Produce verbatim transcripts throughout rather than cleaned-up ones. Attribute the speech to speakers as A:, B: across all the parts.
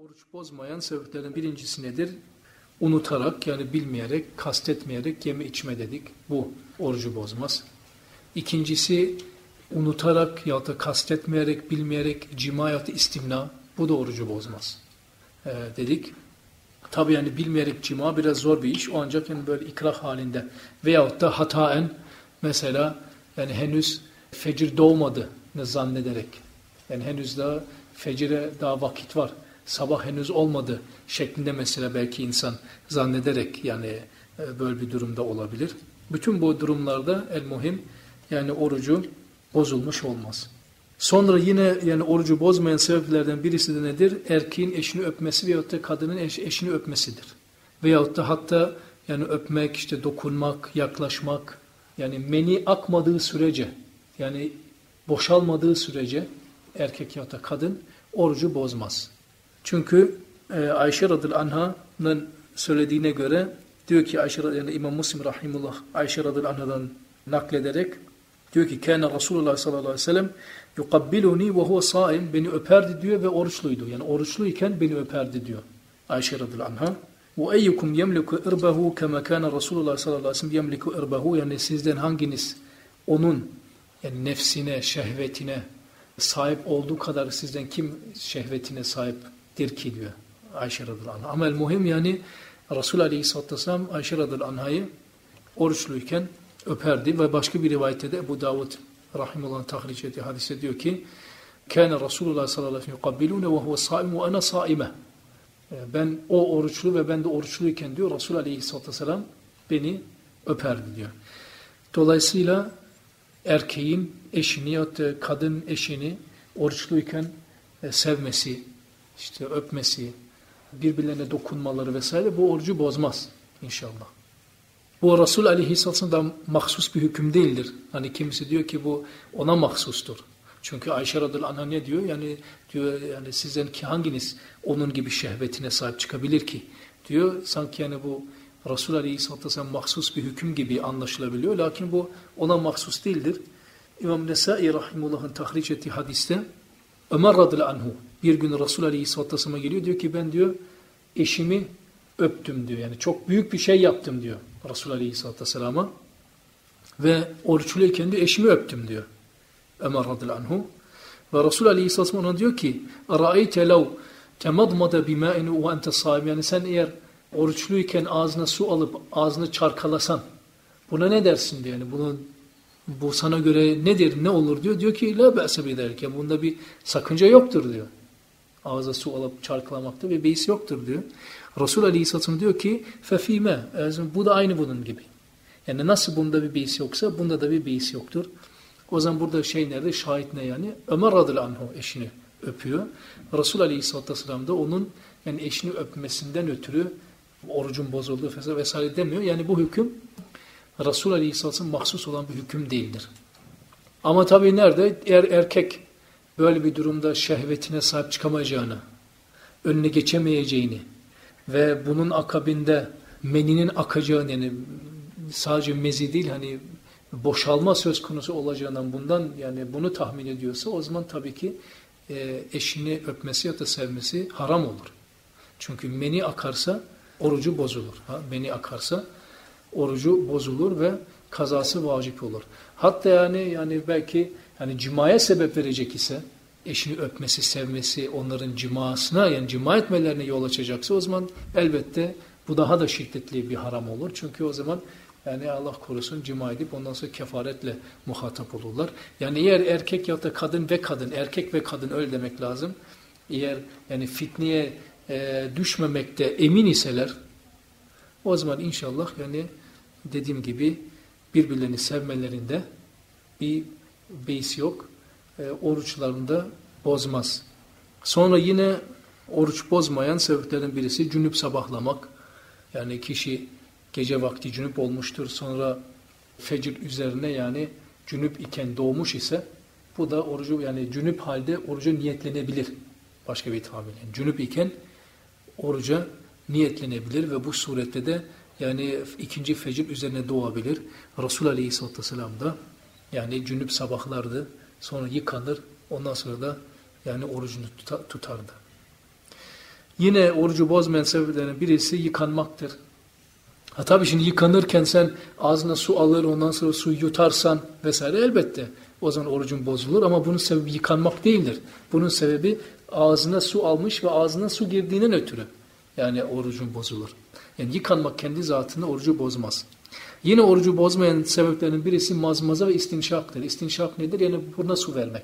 A: Oruç bozmayan sebeplerin birincisi nedir? Unutarak, yani bilmeyerek, kastetmeyerek yeme içme dedik. Bu orucu bozmaz. İkincisi unutarak ya da kastetmeyerek, bilmeyerek cima ya da istimna, bu da orucu bozmaz ee, dedik. Tabi yani bilmeyerek cima biraz zor bir iş. O ancak yani böyle ikrah halinde veyahut da hataen mesela yani henüz fecir doğmadığını zannederek, yani henüz daha fecire daha vakit var, sabah henüz olmadı şeklinde mesela belki insan zannederek yani böyle bir durumda olabilir. Bütün bu durumlarda el muhim yani orucu bozulmuş olmaz. Sonra yine yani orucu bozmayan sebeplerden birisi de nedir? Erkeğin eşini öpmesi veyahut da kadının eş, eşini öpmesidir. Veyahut da hatta yani öpmek, işte dokunmak, yaklaşmak, yani meni akmadığı sürece, yani boşalmadığı sürece erkek ya da kadın orucu bozmaz. Çünkü e, Ayşe radıyallahu anh'ın söylediğine göre diyor ki Ayşe yani İmam Müslim rahimullah Ayşe radıyallahu anh'dan naklederek diyor ki kâne Resulullah sallallahu aleyhi ve sellem yukabbiluni ve huve saim, beni öperdi diyor ve oruçluydu. Yani oruçluyken beni öperdi diyor Ayşe radıyallahu anh'a. Ve eyyukum yemliku irbahu kema kâne Resulullah sallallahu aleyhi ve sellem yemliku irbahu, yani sizden hanginiz onun yani nefsine, şehvetine sahip olduğu kadar sizden kim şehvetine sahiptir ki diyor Ayşe radıyallahu anh'a. Ama el muhim yani Resul aleyhisselatü vesselam Ayşe radıyallahu anh'ı oruçluyken öperdi ve başka bir rivayette de Ebu Davud rahimullah'ın tahric ettiği hadise diyor ki kâne Resulullah sallallahu aleyhi ve sellem yukabbilûne ve huve sâim ve ana sâime. Ben o oruçlu ve ben de oruçluyken diyor Resul aleyhisselatü vesselam beni öperdi diyor. Dolayısıyla erkeğin eşini ya da kadın eşini oruçluyken sevmesi, işte öpmesi, birbirlerine dokunmaları vesaire bu orucu bozmaz inşallah. Bu Resul aleyhisselam'dan mahsus bir hüküm değildir. Hani kimisi diyor ki bu ona mahsustur. Çünkü Ayşe radıyallahu anh'a ne diyor? Yani diyor yani sizden ki hanginiz onun gibi şehvetine sahip çıkabilir ki? Diyor sanki yani bu Resul aleyhisselam mahsus bir hüküm gibi anlaşılabiliyor. Lakin bu ona mahsus değildir. İmam Nesai rahimullah'ın tahric ettiği hadiste Ömer radıyallahu anhu bir gün Resul aleyhisselam'a geliyor, diyor ki ben diyor eşimi öptüm diyor. Yani çok büyük bir şey yaptım diyor Resul aleyhisselam'a ve oruçluyken diyor eşimi öptüm diyor Ömer radıyallahu anhu. Ve Resul aleyhisselam ona diyor ki رَأَيْتَ لَوْ تَمَضْمَدَ بِمَاءٍ وَاَنْتَ صَائِمٍ, yani sen eğer oruçluyken ağzına su alıp ağzını çarkalasan buna ne dersin diyor. Yani bunu, bu sana göre nedir, ne olur diyor. Diyor ki la be'se bidalik, yani bunda bir sakınca yoktur diyor. Ağza su alıp çarkalamakta bir beis yoktur diyor. Resul aleyhisselam diyor ki fefime, bu da aynı bunun gibi. Yani nasıl bunda bir beis yoksa bunda da bir beis yoktur. O zaman burada şey nerede? Şahit ne yani? Ömer radıyallahu anh eşini öpüyor. Resul aleyhisselam da onun yani eşini öpmesinden ötürü orucun bozulduğu vesaire demiyor. Yani bu hüküm Resul aleyhisselam mahsus olan bir hüküm değildir. Ama tabii nerede? Eğer erkek böyle bir durumda şehvetine sahip çıkamayacağını, önüne geçemeyeceğini ve bunun akabinde meninin akacağını, yani sadece mezi değil hani boşalma söz konusu olacağından bundan yani bunu tahmin ediyorsa o zaman tabii ki e, eşini öpmesi ya da sevmesi haram olur. Çünkü meni akarsa orucu bozulur. Ha? Meni akarsa orucu bozulur ve kazası vacip olur. Hatta yani yani belki yani cimaya sebep verecek ise eşini öpmesi, sevmesi, onların cimasına yani cima etmelerine yol açacaksa o zaman elbette bu daha da şiddetli bir haram olur. Çünkü o zaman yani Allah korusun cima edip ondan sonra kefaretle muhatap olurlar. Yani eğer erkek ya da kadın ve kadın, erkek ve kadın öyle demek lazım. Eğer yani fitneye e, düşmemekte emin iseler o zaman inşallah yani dediğim gibi birbirlerini sevmelerinde bir beis yok. E, oruçlarında bozmaz. Sonra yine oruç bozmayan sebeplerin birisi cünüp sabahlamak. Yani kişi gece vakti cünüp olmuştur. Sonra fecir üzerine yani cünüp iken doğmuş ise bu da orucu yani cünüp halde oruca niyetlenebilir. Başka bir tabirle. Yani cünüp iken oruca niyetlenebilir ve bu surette de yani ikinci fecir üzerine doğabilir. Resul aleyhisselatü vesselam da yani cünüp sabahlardı. Sonra yıkanır. Ondan sonra da yani orucunu tutardı. Yine orucu bozmayan sebeplerden birisi yıkanmaktır. Ha tabii şimdi yıkanırken sen ağzına su alır, ondan sonra suyu yutarsan vesaire elbette o zaman orucun bozulur ama bunun sebebi yıkanmak değildir. Bunun sebebi ağzına su almış ve ağzına su girdiğinden ötürü yani orucun bozulur. Yani yıkanmak kendi zatında orucu bozmaz. Yine orucu bozmayan sebeplerinin birisi mazmaza ve istinşaktır. İstinşak nedir? Yani buruna su vermek.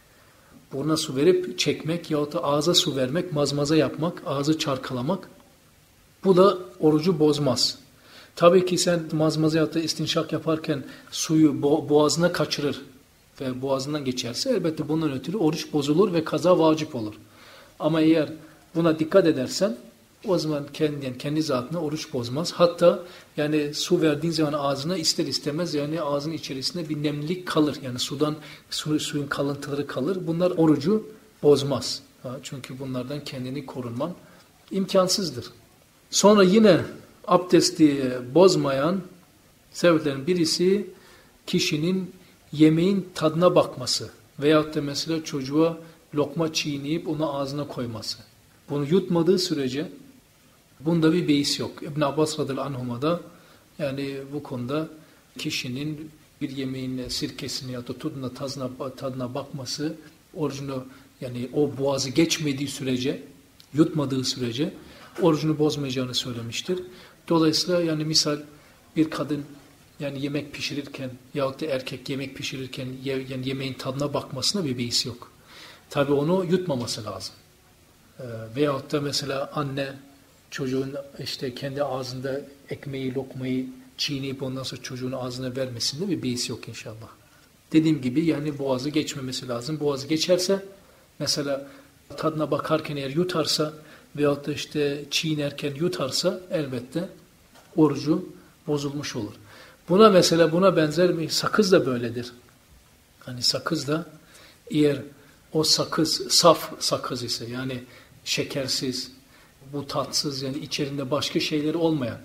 A: Buruna su verip çekmek yahut da ağza su vermek, mazmaza yapmak, ağzı çarkalamak. Bu da orucu bozmaz. Tabii ki sen mazmaza yahut da istinşak yaparken suyu bo- boğazına kaçırır ve boğazından geçerse elbette bundan ötürü oruç bozulur ve kaza vacip olur. Ama eğer buna dikkat edersen o zaman kendi, yani kendi zatına oruç bozmaz. Hatta yani su verdiğin zaman ağzına ister istemez yani ağzının içerisinde bir nemlilik kalır. Yani sudan su, suyun kalıntıları kalır. Bunlar orucu bozmaz. Ha, çünkü bunlardan kendini korunman imkansızdır. Sonra yine abdesti bozmayan sebeplerin birisi kişinin yemeğin tadına bakması veyahut da mesela çocuğa lokma çiğneyip onu ağzına koyması. Bunu yutmadığı sürece bunda bir beis yok. İbn Abbas radıyallahu anhuma da yani bu konuda kişinin bir yemeğin sirkesini ya da tadına, tadına, tadına bakması orucunu yani o boğazı geçmediği sürece, yutmadığı sürece orucunu bozmayacağını söylemiştir. Dolayısıyla yani misal bir kadın yani yemek pişirirken yahut da erkek yemek pişirirken yani yemeğin tadına bakmasına bir beis yok. Tabi onu yutmaması lazım. Ee, veyahut da mesela anne çocuğun işte kendi ağzında ekmeği, lokmayı çiğneyip ondan sonra çocuğun ağzına vermesinde bir beis yok inşallah. Dediğim gibi yani boğazı geçmemesi lazım. Boğazı geçerse mesela tadına bakarken eğer yutarsa veyahut da işte çiğnerken yutarsa elbette orucu bozulmuş olur. Buna mesela buna benzer bir sakız da böyledir. Hani sakız da eğer o sakız saf sakız ise yani şekersiz, bu tatsız yani içerisinde başka şeyleri olmayan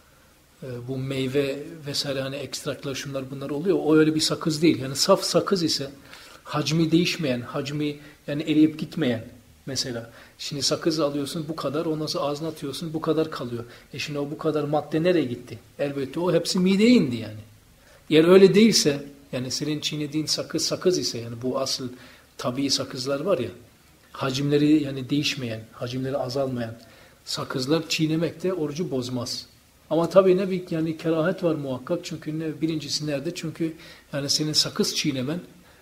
A: bu meyve vesaire hani ekstraklar şunlar bunlar oluyor. O öyle bir sakız değil. Yani saf sakız ise hacmi değişmeyen, hacmi yani eriyip gitmeyen mesela. Şimdi sakız alıyorsun bu kadar ondan sonra ağzına atıyorsun bu kadar kalıyor. E şimdi o bu kadar madde nereye gitti? Elbette o hepsi mideye indi yani. Eğer öyle değilse yani senin çiğnediğin sakız sakız ise yani bu asıl tabii sakızlar var ya hacimleri yani değişmeyen, hacimleri azalmayan sakızlar çiğnemekte orucu bozmaz. Ama tabii ne bir yani kerahet var muhakkak çünkü ne birincisi nerede? Çünkü yani senin sakız çiğnemen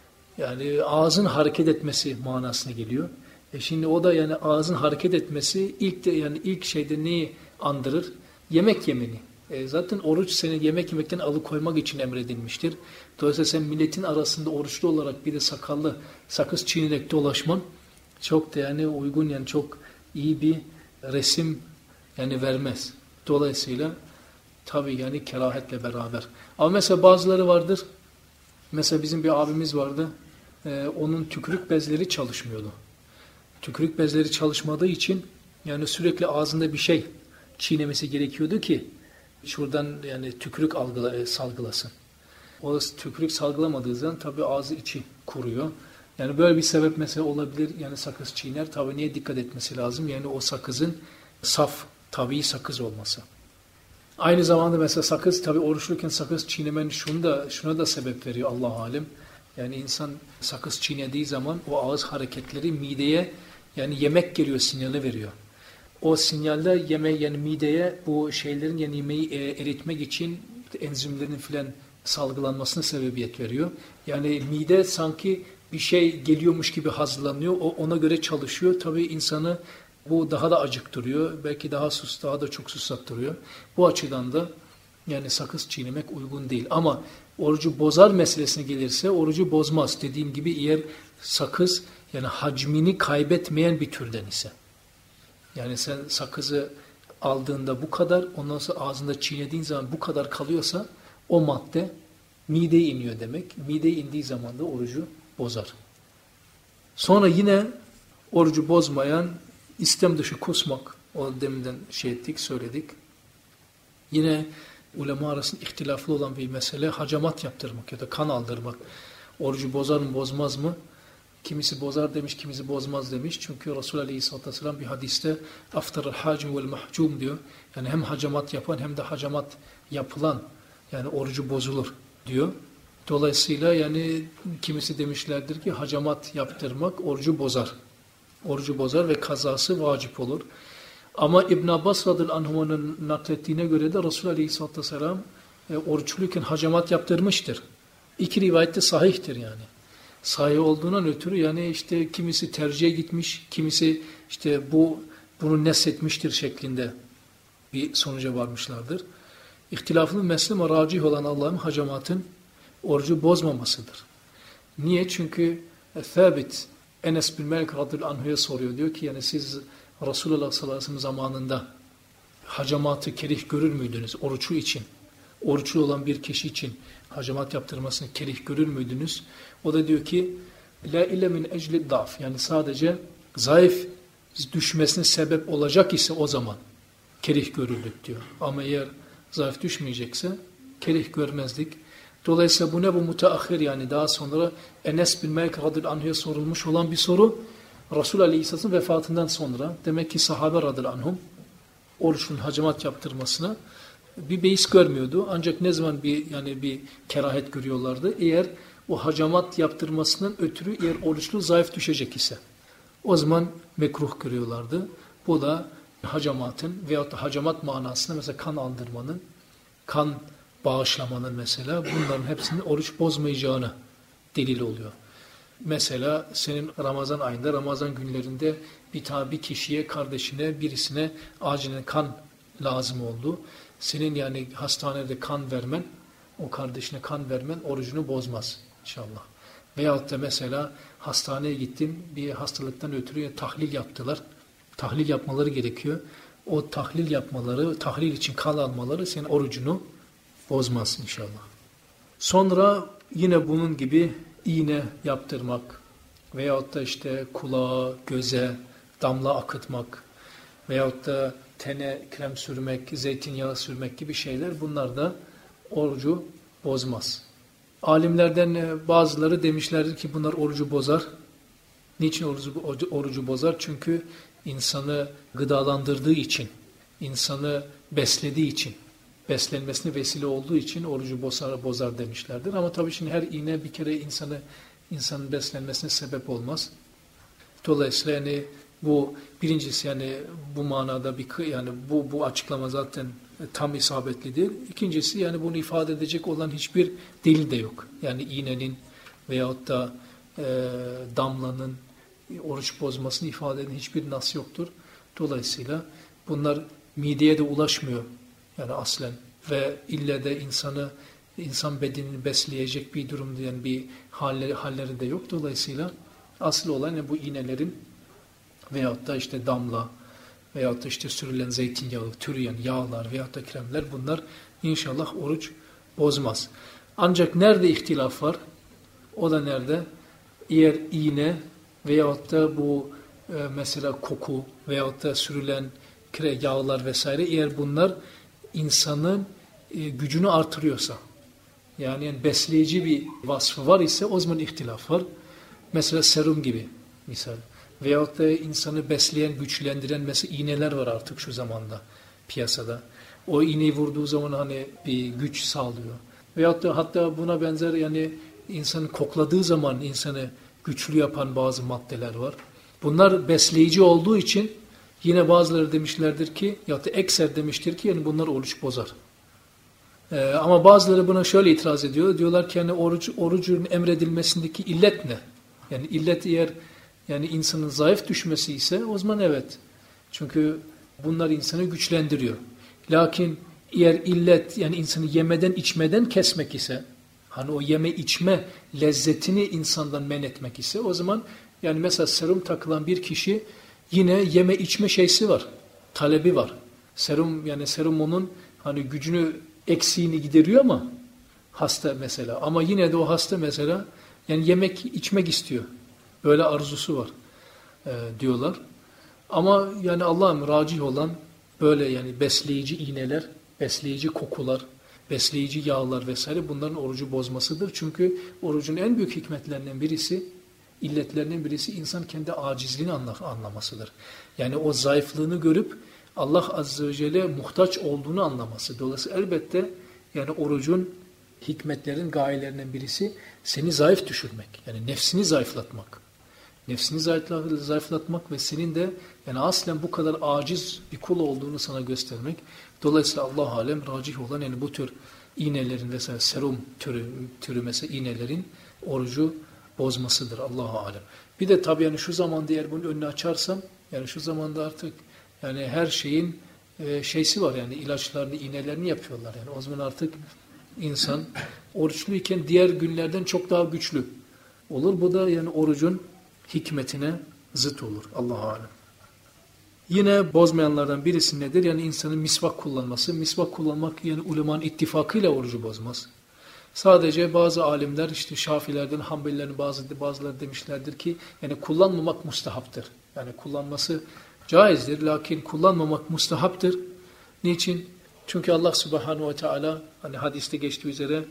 A: yani ağzın hareket etmesi manasına geliyor. E şimdi o da yani ağzın hareket etmesi ilk de yani ilk şeyde neyi andırır? Yemek yemeni. E zaten oruç seni yemek yemekten alıkoymak için emredilmiştir. Dolayısıyla sen milletin arasında oruçlu olarak bir de sakallı sakız çiğnerek dolaşman çok da yani uygun yani çok iyi bir resim yani vermez. Dolayısıyla tabii yani kerahetle beraber. Ama mesela bazıları vardır. Mesela bizim bir abimiz vardı. E, onun tükürük bezleri çalışmıyordu. Tükürük bezleri çalışmadığı için yani sürekli ağzında bir şey çiğnemesi gerekiyordu ki şuradan yani tükürük algıla, salgılasın. O tükürük salgılamadığı zaman tabii ağzı içi kuruyor. Yani böyle bir sebep mesela olabilir. Yani sakız çiğner. Tabii niye dikkat etmesi lazım? Yani o sakızın saf, tabii sakız olması. Aynı zamanda mesela sakız tabii oruçluyken sakız çiğnemen şunu da, şuna da sebep veriyor Allah alem. Yani insan sakız çiğnediği zaman o ağız hareketleri mideye yani yemek geliyor sinyali veriyor. O sinyalde yeme yani mideye bu şeylerin yani yemeği eritmek için enzimlerin filan salgılanmasına sebebiyet veriyor. Yani mide sanki bir şey geliyormuş gibi hazırlanıyor. O ona göre çalışıyor. Tabii insanı bu daha da acıktırıyor. Belki daha sus, daha da çok susattırıyor. Bu açıdan da yani sakız çiğnemek uygun değil. Ama orucu bozar meselesine gelirse orucu bozmaz. Dediğim gibi eğer sakız yani hacmini kaybetmeyen bir türden ise. Yani sen sakızı aldığında bu kadar, ondan sonra ağzında çiğnediğin zaman bu kadar kalıyorsa o madde mideye iniyor demek. Mideye indiği zaman da orucu bozar. Sonra yine orucu bozmayan istem dışı kusmak. O deminden şey ettik, söyledik. Yine ulema arasında ihtilaflı olan bir mesele hacamat yaptırmak ya da kan aldırmak. Orucu bozar mı bozmaz mı? Kimisi bozar demiş, kimisi bozmaz demiş. Çünkü Resulullah Aleyhisselatü Vesselam bir hadiste aftarul hacim vel mahcum diyor. Yani hem hacamat yapan hem de hacamat yapılan yani orucu bozulur diyor. Dolayısıyla yani kimisi demişlerdir ki hacamat yaptırmak orucu bozar. Orucu bozar ve kazası vacip olur. Ama İbn Abbas radıyallahu anh'ın naklettiğine göre de Resulullah Aleyhisselatü Vesselam e, oruçluyken hacamat yaptırmıştır. İki rivayet de sahihtir yani. Sahih olduğundan ötürü yani işte kimisi tercihe gitmiş, kimisi işte bu bunu nesletmiştir şeklinde bir sonuca varmışlardır. İhtilaflı mesleme racih olan Allah'ın hacamatın orucu bozmamasıdır. Niye? Çünkü Thabit Enes bin Malik radıyallahu anh'a soruyor. Diyor ki yani siz Resulullah sallallahu aleyhi ve sellem zamanında hacamatı kerih görür müydünüz oruçlu için? Oruçlu olan bir kişi için hacamat yaptırmasını kerih görür müydünüz? O da diyor ki la ille min ecli daf yani sadece zayıf düşmesine sebep olacak ise o zaman kerih görürdük diyor. Ama eğer zayıf düşmeyecekse kerih görmezdik. Dolayısıyla bu ne bu müteahhir yani daha sonra Enes bin Malik radıyallahu anh'a sorulmuş olan bir soru Resulullah Aleyhisselatü'nün vefatından sonra demek ki sahabe radıyallahu anhum oruçlunun hacamat yaptırmasına bir beis görmüyordu. Ancak ne zaman bir yani bir kerahet görüyorlardı. Eğer o hacamat yaptırmasından ötürü eğer oruçlu zayıf düşecek ise o zaman mekruh görüyorlardı. Bu da hacamatın veyahut da hacamat manasında mesela kan aldırmanın, kan bağışlamanın mesela bunların hepsinin oruç bozmayacağını delil oluyor. Mesela senin Ramazan ayında, Ramazan günlerinde bir tane bir kişiye, kardeşine, birisine acilen kan lazım oldu. Senin yani hastanede kan vermen, o kardeşine kan vermen orucunu bozmaz inşallah. Veyahut da mesela hastaneye gittin, bir hastalıktan ötürü tahlil yaptılar. Tahlil yapmaları gerekiyor. O tahlil yapmaları, tahlil için kan almaları senin orucunu bozmaz inşallah. Sonra yine bunun gibi iğne yaptırmak veyahut da işte kulağa, göze damla akıtmak veyahut da tene krem sürmek, zeytinyağı sürmek gibi şeyler bunlar da orucu bozmaz. Alimlerden bazıları demişlerdir ki bunlar orucu bozar. Niçin orucu, orucu bozar? Çünkü insanı gıdalandırdığı için, insanı beslediği için, beslenmesine vesile olduğu için orucu bozar, bozar demişlerdir. Ama tabii şimdi her iğne bir kere insanı insanın beslenmesine sebep olmaz. Dolayısıyla yani bu birincisi yani bu manada bir yani bu bu açıklama zaten tam isabetlidir. İkincisi yani bunu ifade edecek olan hiçbir delil de yok. Yani iğnenin veyahut da e, damlanın oruç bozmasını ifade eden hiçbir nas yoktur. Dolayısıyla bunlar mideye de ulaşmıyor yani aslen ve ille de insanı insan bedenini besleyecek bir durumda yani bir halleri, halleri de yok. Dolayısıyla asıl olan yani bu iğnelerin veyahut da işte damla veyahut da işte sürülen zeytinyağı, türeyen yağlar veyahut da kremler bunlar inşallah oruç bozmaz. Ancak nerede ihtilaf var? O da nerede? Eğer iğne veyahut da bu e, mesela koku veyahut da sürülen kre, yağlar vesaire eğer bunlar insanın e, gücünü artırıyorsa yani, yani besleyici bir vasfı var ise o zaman ihtilaf var. Mesela serum gibi misal. Veyahut da insanı besleyen, güçlendiren mesela iğneler var artık şu zamanda piyasada. O iğneyi vurduğu zaman hani bir güç sağlıyor. Veyahut da hatta buna benzer yani insanı kokladığı zaman insanı güçlü yapan bazı maddeler var. Bunlar besleyici olduğu için yine bazıları demişlerdir ki ya da ekser demiştir ki yani bunlar oruç bozar. Ee, ama bazıları buna şöyle itiraz ediyor. Diyorlar ki yani oruç, orucun emredilmesindeki illet ne? Yani illet eğer yani insanın zayıf düşmesi ise o zaman evet. Çünkü bunlar insanı güçlendiriyor. Lakin eğer illet yani insanı yemeden içmeden kesmek ise hani o yeme içme lezzetini insandan men etmek ise o zaman yani mesela serum takılan bir kişi yine yeme içme şeysi var. Talebi var. Serum yani serum onun hani gücünü eksiğini gideriyor ama hasta mesela ama yine de o hasta mesela yani yemek içmek istiyor. Böyle arzusu var e, diyorlar. Ama yani Allah'ım racih olan böyle yani besleyici iğneler, besleyici kokular, besleyici yağlar vesaire bunların orucu bozmasıdır. Çünkü orucun en büyük hikmetlerinden birisi illetlerinden birisi insan kendi acizliğini anlamasıdır. Yani o zayıflığını görüp Allah Azze ve Celle muhtaç olduğunu anlaması. Dolayısıyla elbette yani orucun hikmetlerin, gayelerinden birisi seni zayıf düşürmek. Yani nefsini zayıflatmak. Nefsini zayıflatmak ve senin de yani aslen bu kadar aciz bir kul olduğunu sana göstermek. Dolayısıyla Allah alem racih olan yani bu tür iğnelerin vesaire serum türü, türü mesela iğnelerin orucu bozmasıdır Allahu alem. Bir de tabii yani şu zamanda eğer bunun önünü açarsam yani şu zamanda artık yani her şeyin e, şeysi var yani ilaçlarını, iğnelerini yapıyorlar. Yani o zaman artık insan oruçluyken diğer günlerden çok daha güçlü olur. Bu da yani orucun hikmetine zıt olur. Allahu alem. Yine bozmayanlardan birisi nedir? Yani insanın misvak kullanması. Misvak kullanmak yani ulemanın ittifakıyla orucu bozmaz. Sadece bazı alimler işte Şafilerden, Hanbelilerin bazı bazıları demişlerdir ki yani kullanmamak mustahaptır. Yani kullanması caizdir. Lakin kullanmamak mustahaptır. Niçin? Çünkü Allah Subhanahu ve Teala hani hadiste geçtiği üzere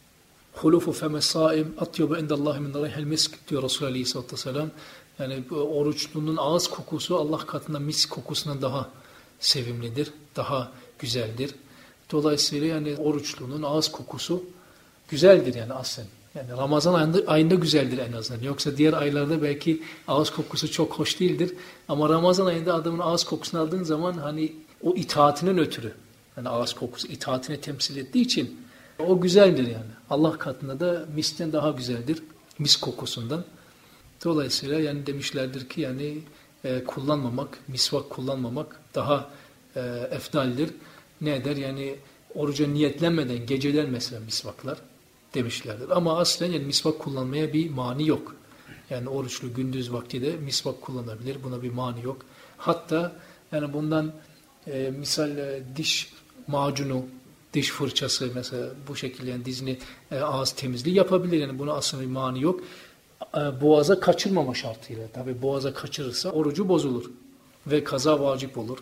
A: hulufu femesaim atyobu indallahi min rihil misk diyor Resulullah Aleyhisselatü Vesselam. Yani oruçlunun ağız kokusu Allah katında misk kokusundan daha sevimlidir, daha güzeldir. Dolayısıyla yani oruçlunun ağız kokusu güzeldir yani aslen. Yani Ramazan ayında, ayında güzeldir en azından. Yoksa diğer aylarda belki ağız kokusu çok hoş değildir. Ama Ramazan ayında adamın ağız kokusunu aldığın zaman hani o itaatinin ötürü. Yani ağız kokusu itaatini temsil ettiği için o güzeldir yani. Allah katında da miskten daha güzeldir. Misk kokusundan. Dolayısıyla yani demişlerdir ki yani e, kullanmamak, misvak kullanmamak daha e, efdaldir. Ne eder? Yani oruca niyetlenmeden geceden mesela misvaklar demişlerdir. Ama aslen yani misvak kullanmaya bir mani yok. Yani oruçlu gündüz vakti de misvak kullanabilir. Buna bir mani yok. Hatta yani bundan e, misal e, diş macunu, diş fırçası mesela bu şekilde yani dizini e, ağız temizliği yapabilir. Yani buna aslında bir mani yok. E, boğaza kaçırmama şartıyla. Tabi boğaza kaçırırsa orucu bozulur. Ve kaza vacip olur.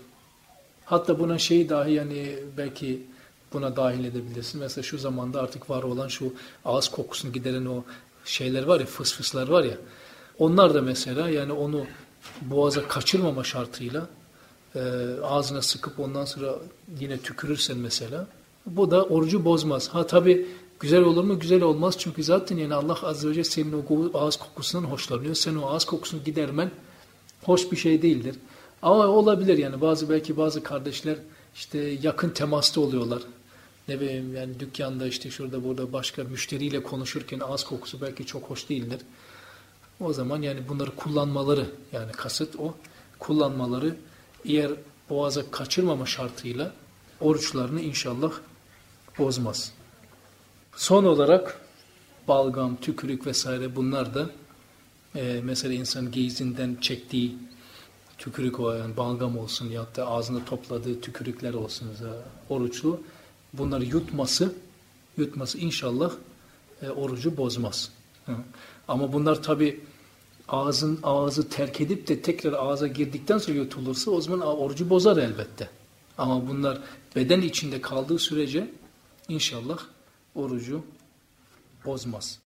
A: Hatta buna şey dahi yani belki buna dahil edebilirsin. Mesela şu zamanda artık var olan şu ağız kokusunu gideren o şeyler var ya, fısfıslar var ya. Onlar da mesela yani onu boğaza kaçırmama şartıyla e, ağzına sıkıp ondan sonra yine tükürürsen mesela bu da orucu bozmaz. Ha tabii güzel olur mu? Güzel olmaz. Çünkü zaten yani Allah Azze ve Celle senin o ağız kokusundan hoşlanıyor. Sen o ağız kokusunu gidermen hoş bir şey değildir. Ama olabilir yani bazı belki bazı kardeşler işte yakın temasta oluyorlar. Ne bileyim yani dükkanda işte şurada burada başka müşteriyle konuşurken ağız kokusu belki çok hoş değildir. O zaman yani bunları kullanmaları yani kasıt o kullanmaları eğer boğaza kaçırmama şartıyla oruçlarını inşallah bozmaz. Son olarak balgam, tükürük vesaire bunlar da e, mesela insan geyizinden çektiği tükürük o yani balgam olsun ya da ağzında topladığı tükürükler olsun mesela oruçlu bunları yutması yutması inşallah e, orucu bozmaz. Hı. Ama bunlar tabi ağzın ağzı terk edip de tekrar ağza girdikten sonra yutulursa o zaman orucu bozar elbette. Ama bunlar beden içinde kaldığı sürece inşallah orucu bozmaz.